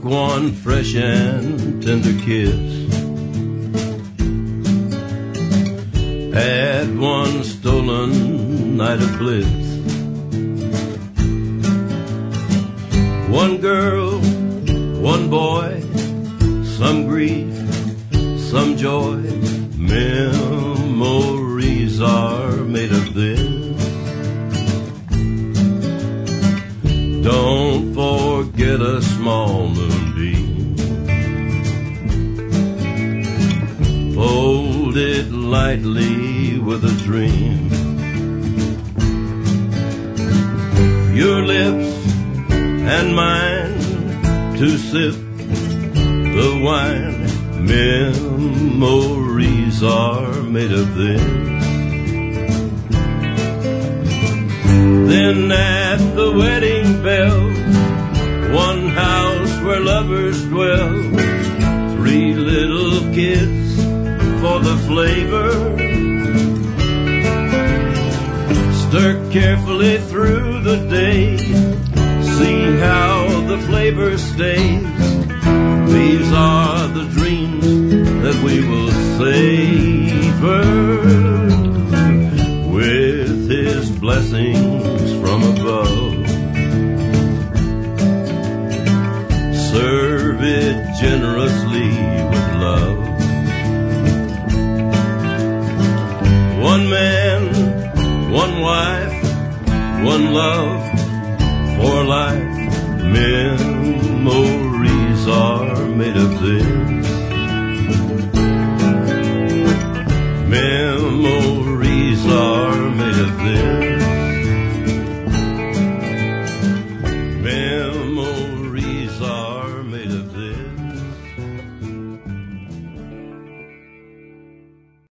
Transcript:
Take one fresh and tender kiss. Had one stolen night of bliss. One girl, one boy, some grief, some joy. Memories are made of this. Don't forget a small moonbeam. Fold it lightly with a dream. Your lips and mine to sip the wine. Memories are made of this. Then at the wedding bell, one house where lovers dwell. 3 little kids for the flavor. Stir carefully through the day. See how the flavor stays. These are the dreams that we will savor, with His blessings from above. Serve it generously with love. One man, one wife, one love for life. Memories are made of this.